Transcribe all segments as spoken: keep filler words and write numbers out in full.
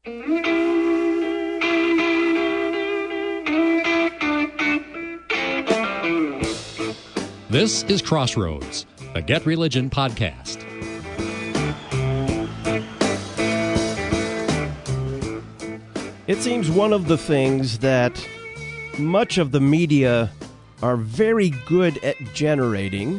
This is Crossroads, a Get Religion podcast. It seems one of the things that much of the media are very good at generating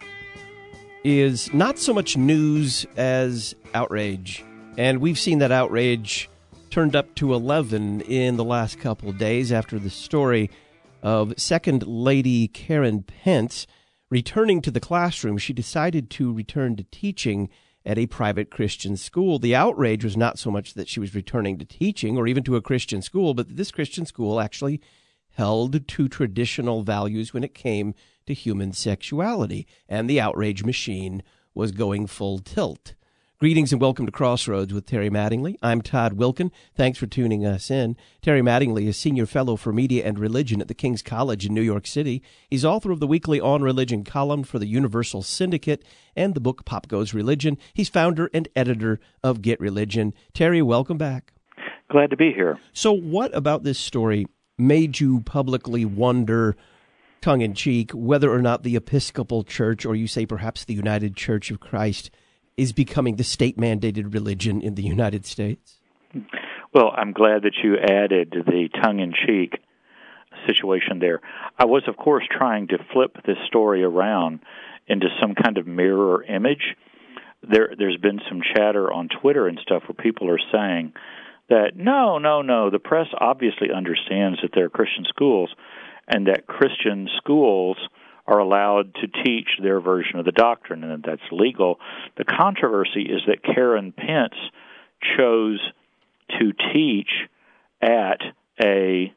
is not so much news as outrage. And we've seen that outrage turned up to eleven in the last couple of days after the story of Second Lady Karen Pence returning to the classroom. She decided to return to teaching at a private Christian school. The outrage was not so much that she was returning to teaching or even to a Christian school, but that this Christian school actually held to traditional values when it came to human sexuality, and the outrage machine was going full tilt. Greetings and welcome to Crossroads with Terry Mattingly. I'm Todd Wilkin. Thanks for tuning us in. Terry Mattingly is Senior Fellow for Media and Religion at the King's College in New York City. He's author of the weekly On Religion column for the Universal Syndicate and the book Pop Goes Religion. He's founder and editor of Get Religion. Terry, welcome back. Glad to be here. So what about this story made you publicly wonder, tongue-in-cheek, whether or not the Episcopal Church, or you say perhaps the United Church of Christ, is becoming the state-mandated religion in the United States? Well, I'm glad that you added the tongue-in-cheek situation there. I was, of course, trying to flip this story around into some kind of mirror image. There, there's been some chatter on Twitter and stuff where people are saying that, no, no, no, the press obviously understands that they're Christian schools and that Christian schools are allowed to teach their version of the doctrine, and that that's legal. The controversy is that Karen Pence chose to teach at a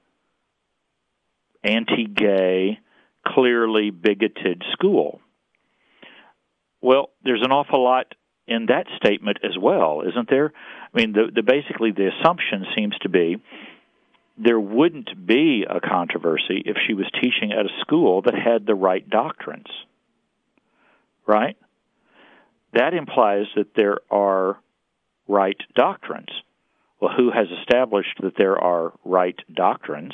anti-gay, clearly bigoted school. Well, there's an awful lot in that statement as well, isn't there? I mean, the, the basically the assumption seems to be there wouldn't be a controversy if she was teaching at a school that had the right doctrines, right? That implies that there are right doctrines. Well, who has established that there are right doctrines?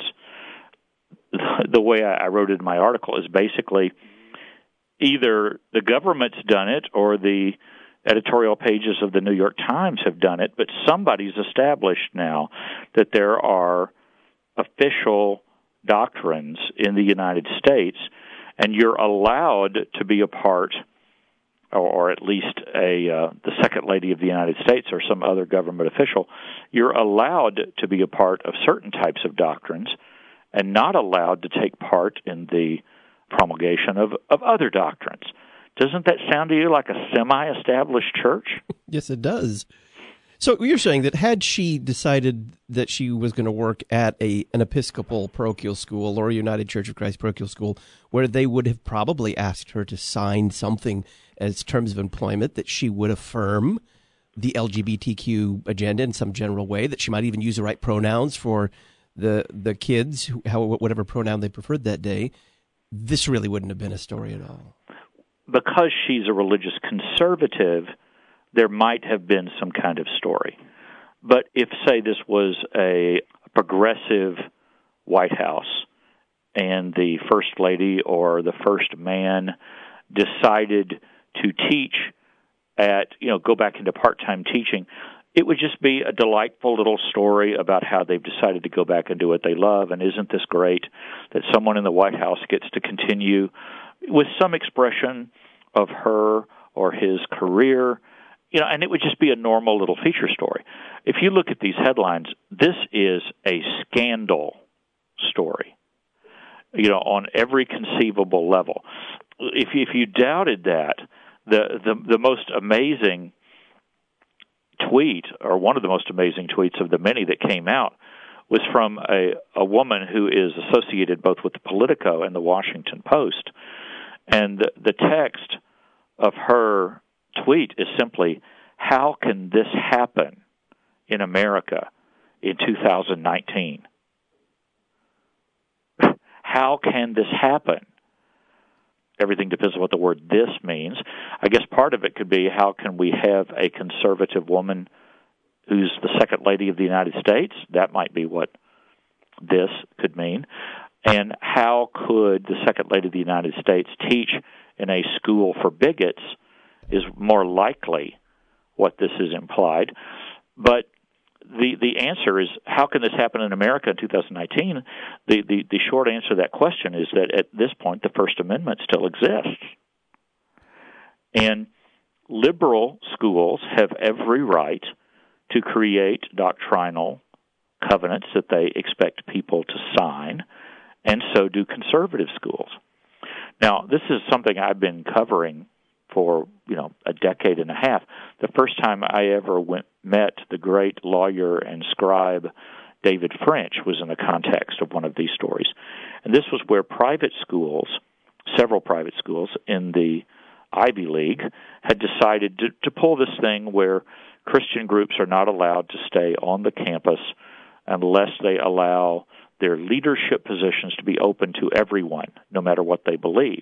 The way I wrote it in my article is basically either the government's done it or the editorial pages of the New York Times have done it, but somebody's established now that there are official doctrines in the United States, and you're allowed to be a part, or, or at least a uh, the Second Lady of the United States or some other government official, you're allowed to be a part of certain types of doctrines and not allowed to take part in the promulgation of, of other doctrines. Doesn't that sound to you like a semi-established church? Yes, it does. So you're saying that had she decided that she was going to work at a an Episcopal parochial school or a United Church of Christ parochial school, where they would have probably asked her to sign something as terms of employment that she would affirm the L G B T Q agenda in some general way, that she might even use the right pronouns for the the kids, who, how, whatever pronoun they preferred that day, this really wouldn't have been a story at all. Because she's a religious conservative, there might have been some kind of story. But if, say, this was a progressive White House and the First Lady or the First Man decided to teach at, you know, go back into part-time teaching, it would just be a delightful little story about how they've decided to go back and do what they love, and isn't this great that someone in the White House gets to continue with some expression of her or his career. You know, and it would just be a normal little feature story. If you look at these headlines, this is a scandal story, you know, on every conceivable level. If you, if you doubted that, the, the the most amazing tweet, or one of the most amazing tweets of the many that came out, was from a, a woman who is associated both with the Politico and the Washington Post. And the, the text of her tweet is simply, how can this happen in America in two thousand nineteen? How can this happen? Everything depends on what the word "this" means. I guess part of it could be, how can we have a conservative woman who's the Second Lady of the United States? That might be what this could mean. And how could the Second Lady of the United States teach in a school for bigots is more likely what this is implied. But the the answer is, how can this happen in America in two thousand nineteen? The, the, the short answer to that question is that at this point, the First Amendment still exists. And liberal schools have every right to create doctrinal covenants that they expect people to sign, and so do conservative schools. Now, this is something I've been covering for, you know, a decade and a half. The first time I ever went met the great lawyer and scribe David French was in the context of one of these stories. And this was where private schools, several private schools in the Ivy League, had decided to, to pull this thing where Christian groups are not allowed to stay on the campus unless they allow their leadership positions to be open to everyone, no matter what they believe.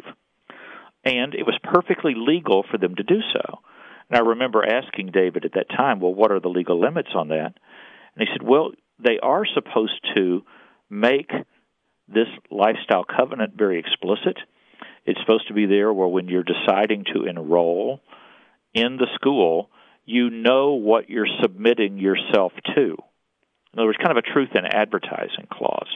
And it was perfectly legal for them to do so. And I remember asking David at that time, well, what are the legal limits on that? And he said, well, they are supposed to make this lifestyle covenant very explicit. It's supposed to be there where when you're deciding to enroll in the school, you know what you're submitting yourself to. In other words, kind of a truth in advertising clause.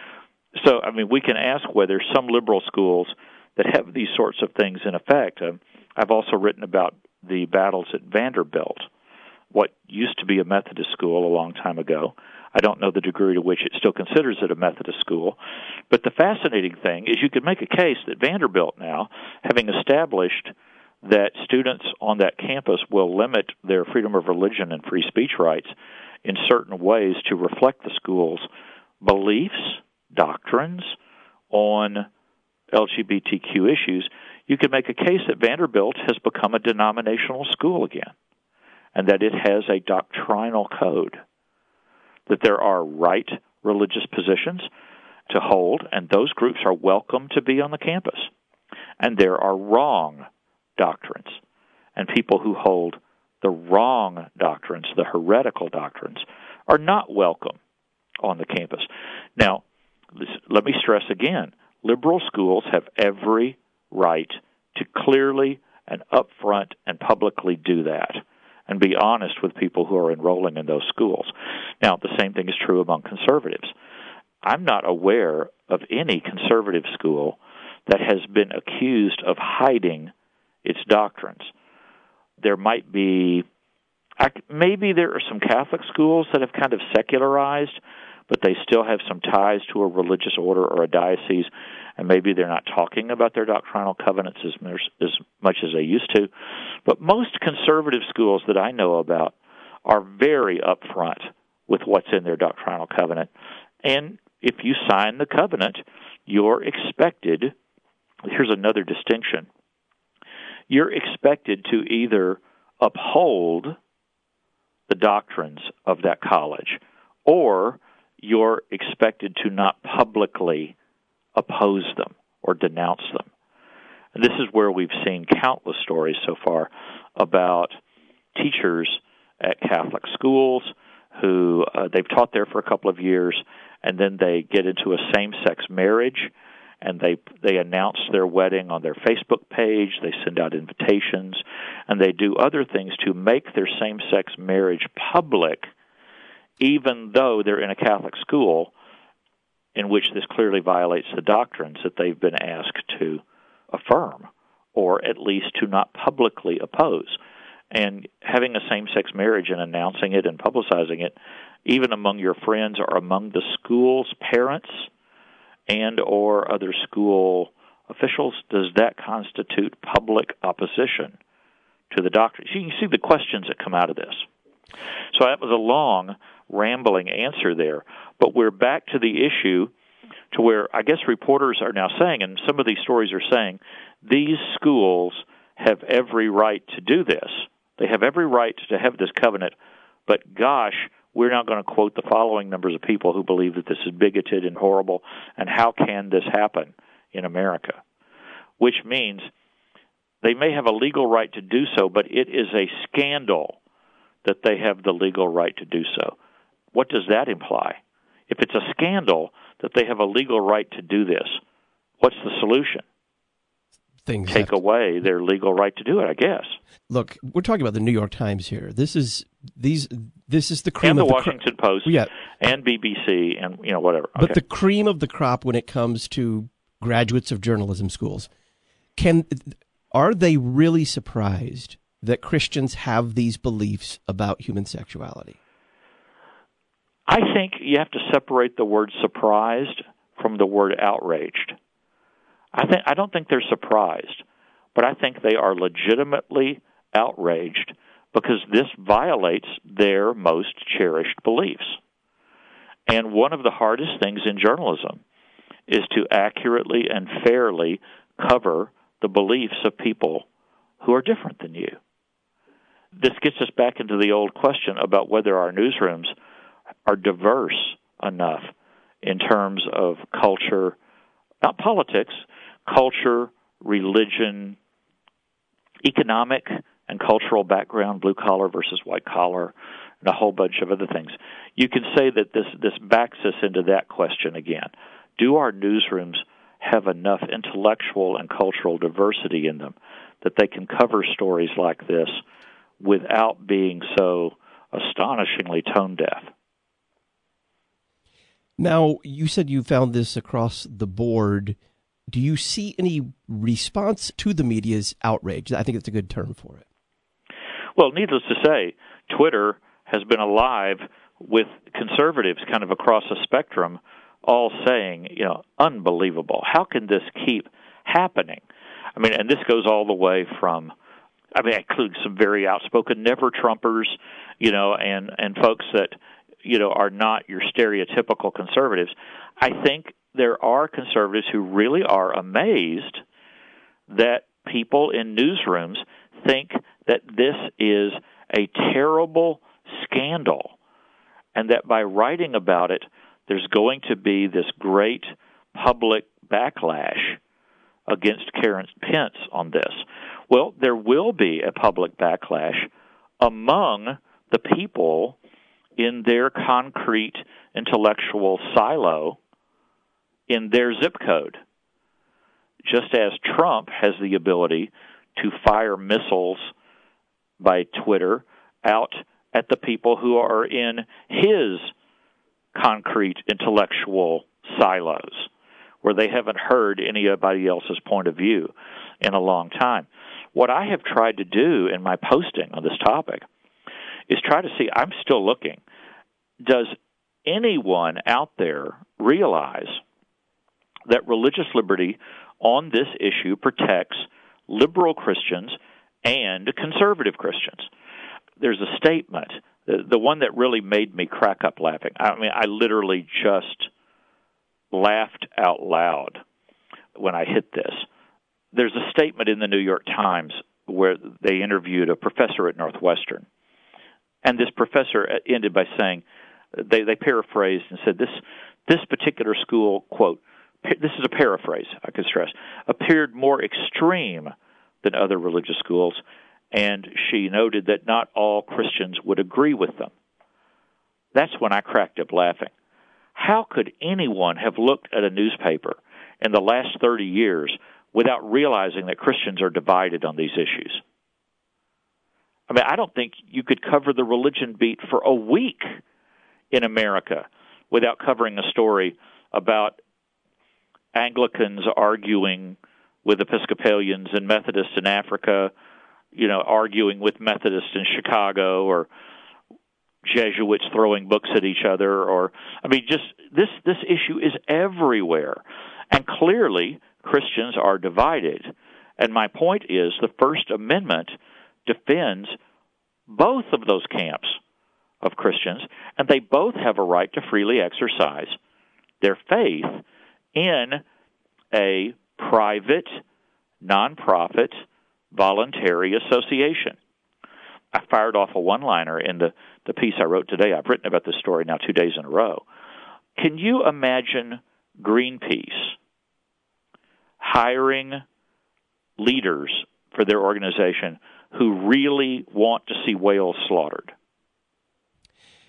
So, I mean, we can ask whether some liberal schools that have these sorts of things in effect. Uh, I've also written about the battles at Vanderbilt, what used to be a Methodist school a long time ago. I don't know the degree to which it still considers it a Methodist school. But the fascinating thing is you could make a case that Vanderbilt now, having established that students on that campus will limit their freedom of religion and free speech rights in certain ways to reflect the school's beliefs, doctrines on L G B T Q issues, you could make a case that Vanderbilt has become a denominational school again, and that it has a doctrinal code, that there are right religious positions to hold, and those groups are welcome to be on the campus. And there are wrong doctrines, and people who hold the wrong doctrines, the heretical doctrines, are not welcome on the campus. Now, let me stress again, liberal schools have every right to clearly and upfront and publicly do that and be honest with people who are enrolling in those schools. Now, the same thing is true among conservatives. I'm not aware of any conservative school that has been accused of hiding its doctrines. There might be, maybe there are some Catholic schools that have kind of secularized, but they still have some ties to a religious order or a diocese, and maybe they're not talking about their doctrinal covenants as, as much as they used to. But most conservative schools that I know about are very upfront with what's in their doctrinal covenant. And if you sign the covenant, you're expected, here's another distinction, you're expected to either uphold the doctrines of that college, or you're expected to not publicly oppose them or denounce them. And this is where we've seen countless stories so far about teachers at Catholic schools who uh, they've taught there for a couple of years, and then they get into a same-sex marriage, and they they announce their wedding on their Facebook page, they send out invitations, and they do other things to make their same-sex marriage public, even though they're in a Catholic school in which this clearly violates the doctrines that they've been asked to affirm, or at least to not publicly oppose. And having a same-sex marriage and announcing it and publicizing it, even among your friends or among the school's parents and or other school officials, does that constitute public opposition to the doctrines? You can see the questions that come out of this. So that was a long, rambling answer there. But we're back to the issue to where I guess reporters are now saying, and some of these stories are saying, these schools have every right to do this. They have every right to have this covenant, but gosh, we're not going to quote the following numbers of people who believe that this is bigoted and horrible, and how can this happen in America? Which means they may have a legal right to do so, but it is a scandal that they have the legal right to do so. What does that imply? If it's a scandal that they have a legal right to do this, what's the solution? Things Take to... away their legal right to do it, I guess. Look, we're talking about the New York Times here. This is these. This is the cream and the of the Washington cro- Post, yeah. and B B C, and you know whatever. Okay. But the cream of the crop when it comes to graduates of journalism schools, can are they really surprised that Christians have these beliefs about human sexuality? I think you have to separate the word surprised from the word outraged. I think I don't think they're surprised, but I think they are legitimately outraged because this violates their most cherished beliefs. And one of the hardest things in journalism is to accurately and fairly cover the beliefs of people who are different than you. This gets us back into the old question about whether our newsrooms are diverse enough in terms of culture, not politics, culture, religion, economic and cultural background, blue collar versus white collar, and a whole bunch of other things. You can say that this, this backs us into that question again. Do our newsrooms have enough intellectual and cultural diversity in them that they can cover stories like this without being so astonishingly tone deaf? Now, you said you found this across the board. Do you see any response to the media's outrage? I think it's a good term for it. Well, needless to say, Twitter has been alive with conservatives kind of across a spectrum all saying, you know, unbelievable. How can this keep happening? I mean, and this goes all the way from, I mean, I include some very outspoken never-Trumpers, you know, and, and folks that, you know, are not your stereotypical conservatives. I think there are conservatives who really are amazed that people in newsrooms think that this is a terrible scandal and that by writing about it, there's going to be this great public backlash against Karen Pence on this. Well, there will be a public backlash among the people in their concrete intellectual silo in their zip code, just as Trump has the ability to fire missiles by Twitter out at the people who are in his concrete intellectual silos, where they haven't heard anybody else's point of view in a long time. What I have tried to do in my posting on this topic is try to see, I'm still looking, does anyone out there realize that religious liberty on this issue protects liberal Christians and conservative Christians? There's a statement, the, the one that really made me crack up laughing. I mean, I literally just laughed out loud when I hit this. There's a statement in the New York Times where they interviewed a professor at Northwestern. And this professor ended by saying, they, they paraphrased and said, this, this particular school, quote, this is a paraphrase, I could stress, appeared more extreme than other religious schools, and she noted that not all Christians would agree with them. That's when I cracked up laughing. How could anyone have looked at a newspaper in the last thirty years without realizing that Christians are divided on these issues? I mean, I don't think you could cover the religion beat for a week in America without covering a story about Anglicans arguing with Episcopalians and Methodists in Africa, you know, arguing with Methodists in Chicago, or Jesuits throwing books at each other, or, I mean, just this, this issue is everywhere. And clearly, Christians are divided. And my point is, the First Amendment defends both of those camps of Christians, and they both have a right to freely exercise their faith in a private, nonprofit, voluntary association. I fired off a one-liner in the, the piece I wrote today. I've written about this story now two days in a row. Can you imagine Greenpeace hiring leaders for their organization who really want to see whales slaughtered?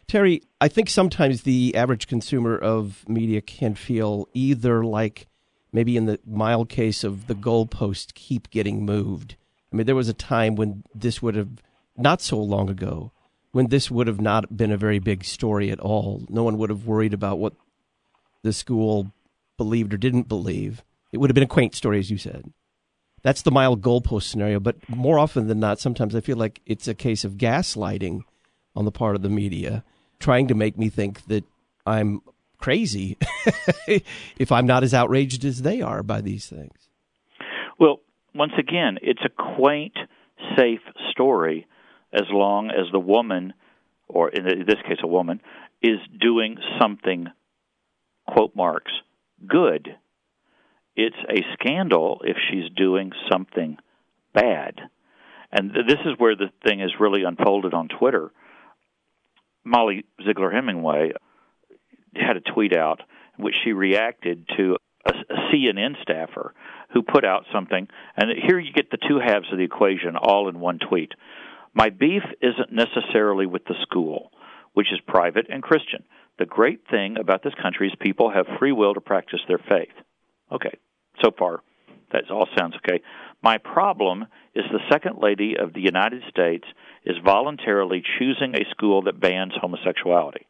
Terry, I think sometimes the average consumer of media can feel either like maybe in the mild case of the goalposts keep getting moved. I mean, there was a time when this would have, not so long ago, when this would have not been a very big story at all. No one would have worried about what the school believed or didn't believe. It would have been a quaint story, as you said. That's the mild goalpost scenario, but more often than not, sometimes I feel like it's a case of gaslighting on the part of the media, trying to make me think that I'm crazy if I'm not as outraged as they are by these things. Well, once again, it's a quaint, safe story as long as the woman, or in this case a woman, is doing something, quote marks, good. It's a scandal if she's doing something bad. And this is where the thing is really unfolded on Twitter. Molly Ziegler Hemingway had a tweet out in which she reacted to a, a C N N staffer who put out something, and here you get the two halves of the equation all in one tweet. My beef isn't necessarily with the school, which is private and Christian. The great thing about this country is people have free will to practice their faith. Okay, so far that all sounds okay. My problem is the Second Lady of the United States is voluntarily choosing a school that bans homosexuality.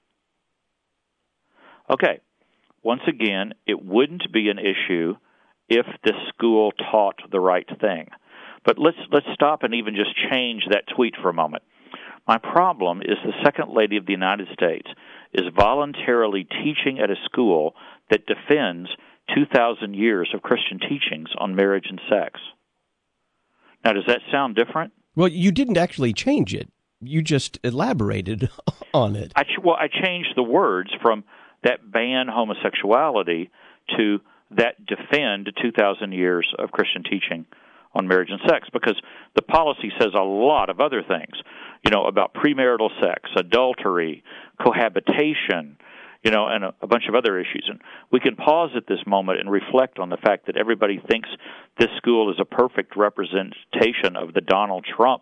Okay, once again, it wouldn't be an issue if this school taught the right thing. But let's let's stop and even just change that tweet for a moment. My problem is the Second Lady of the United States is voluntarily teaching at a school that defends two thousand years of Christian teachings on marriage and sex. Now, does that sound different? Well, you didn't actually change it. You just elaborated on it. I, well, I changed the words from that ban homosexuality to that defend two thousand years of Christian teaching on marriage and sex, because the policy says a lot of other things, you know, about premarital sex, adultery, cohabitation, you know, and a, a bunch of other issues. And we can pause at this moment and reflect on the fact that everybody thinks this school is a perfect representation of the Donald Trump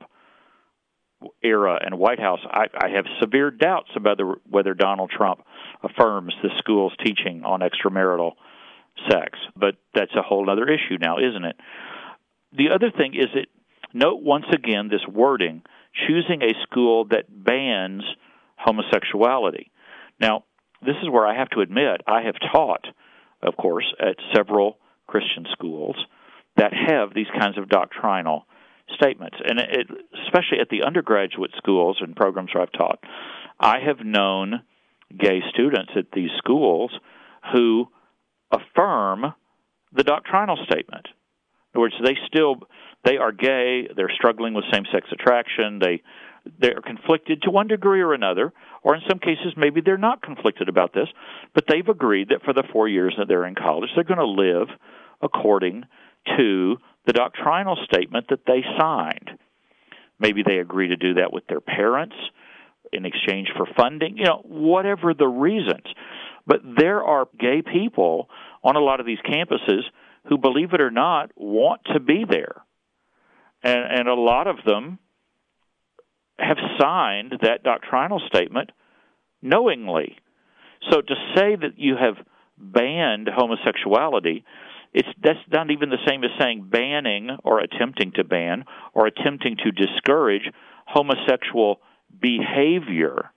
era and White House. I, I have severe doubts about the, whether Donald Trump affirms the school's teaching on extramarital sex. But that's a whole other issue now, isn't it? The other thing is that, note once again this wording, choosing a school that bans homosexuality. Now, this is where I have to admit I have taught, of course, at several Christian schools that have these kinds of doctrinal statements. And it, especially at the undergraduate schools and programs where I've taught, I have known gay students at these schools who affirm the doctrinal statement. In other words, they still, they are gay, they're struggling with same-sex attraction, they they're conflicted to one degree or another, or in some cases maybe they're not conflicted about this, but they've agreed that for the four years that they're in college, they're going to live according to the doctrinal statement that they signed. Maybe they agree to do that with their parents in exchange for funding, you know, whatever the reasons. But there are gay people on a lot of these campuses who, believe it or not, want to be there. And, and a lot of them have signed that doctrinal statement knowingly. So to say that you have banned homosexuality, it's that's not even the same as saying banning or attempting to ban or attempting to discourage homosexual behavior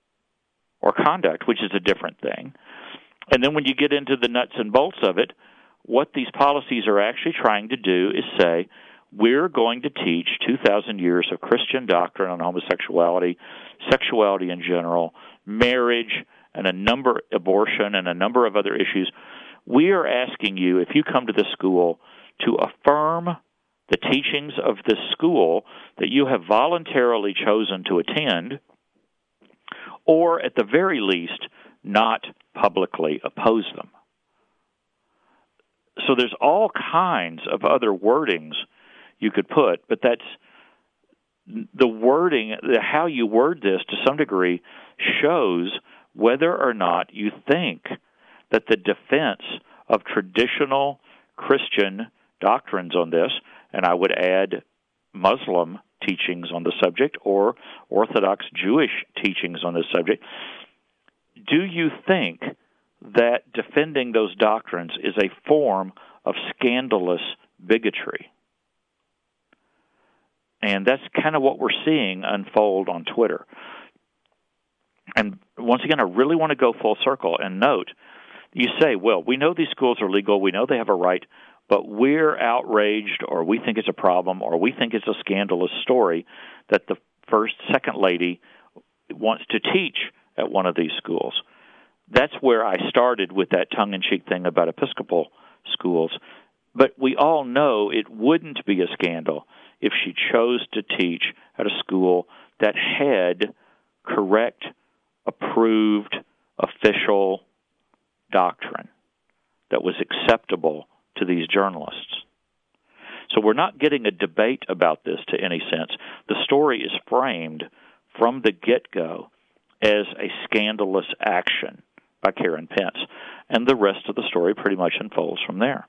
or conduct, which is a different thing. And then when you get into the nuts and bolts of it, what these policies are actually trying to do is say, we're going to teach two thousand years of Christian doctrine on homosexuality, sexuality in general, marriage, and a number, abortion, and a number of other issues. We are asking you, if you come to this school, to affirm the teachings of this school that you have voluntarily chosen to attend, or at the very least, not publicly oppose them. So there's all kinds of other wordings you could put, but that's the wording, how you word this to some degree shows whether or not you think that the defense of traditional Christian doctrines on this, and I would add Muslim teachings on the subject or Orthodox Jewish teachings on this subject. Do you think that defending those doctrines is a form of scandalous bigotry? And that's kind of what we're seeing unfold on Twitter. And once again, I really want to go full circle and note, you say, well, we know these schools are legal, we know they have a right, but we're outraged, or we think it's a problem, or we think it's a scandalous story that the first, second lady wants to teach at one of these schools. That's where I started with that tongue-in-cheek thing about Episcopal schools. But we all know it wouldn't be a scandal if she chose to teach at a school that had correct, approved, official doctrine that was acceptable to these journalists. So we're not getting a debate about this to any sense. The story is framed from the get-go as a scandalous action by Karen Pence, and the rest of the story pretty much unfolds from there.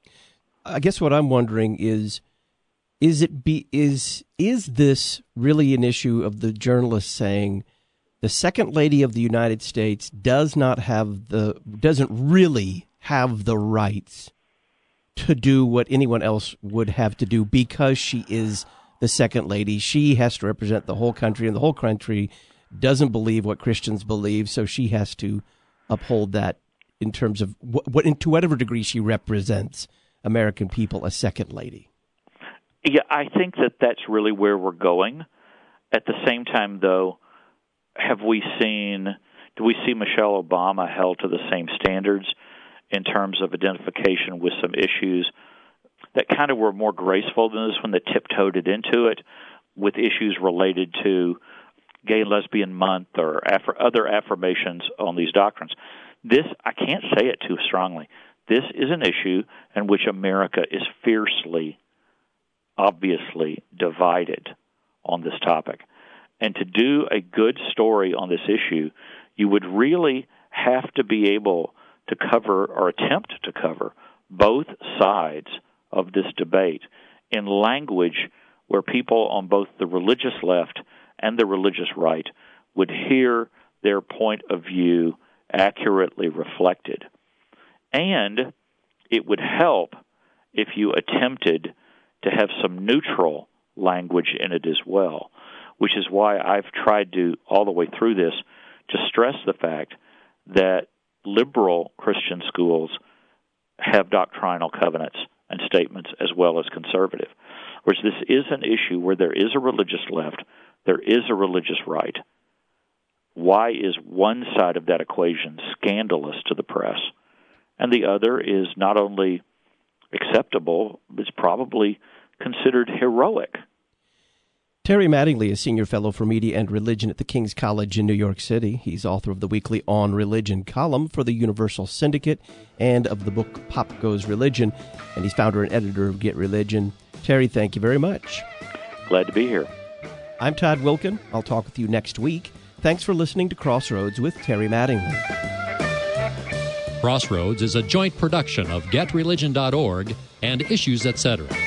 I guess what I'm wondering is, is it be is is this really an issue of the journalist saying the second lady of the United States does not have the doesn't really have the rights to do what anyone else would have to do because she is the second lady? She has to represent the whole country, and the whole country doesn't believe what Christians believe, so she has to uphold that in terms of what, what to whatever degree she represents American people, a second lady. Yeah, I think that that's really where we're going. At the same time, though, have we seen, do we see Michelle Obama held to the same standards in terms of identification with some issues that kind of were more graceful than this one, that tiptoed it into it with issues related to Gay and Lesbian Month or aff- other affirmations on these doctrines? This, I can't say it too strongly, this is an issue in which America is fiercely, obviously divided on this topic. And to do a good story on this issue, you would really have to be able to cover or attempt to cover both sides of this debate in language where people on both the religious left and the religious right would hear their point of view accurately reflected. And it would help if you attempted to have some neutral language in it as well, which is why I've tried to, all the way through this, to stress the fact that liberal Christian schools have doctrinal covenants and statements as well as conservative. Whereas this is an issue where there is a religious left, there is a religious right. Why is one side of that equation scandalous to the press, and the other is not only acceptable, it's probably considered heroic? Terry Mattingly is Senior Fellow for Media and Religion at the King's College in New York City. He's author of the weekly On Religion column for the Universal Syndicate and of the book Pop Goes Religion, and he's founder and editor of Get Religion. Terry, thank you very much. Glad to be here. I'm Todd Wilkin. I'll talk with you next week. Thanks for listening to Crossroads with Terry Mattingly. Crossroads is a joint production of get religion dot org and Issues, et cetera.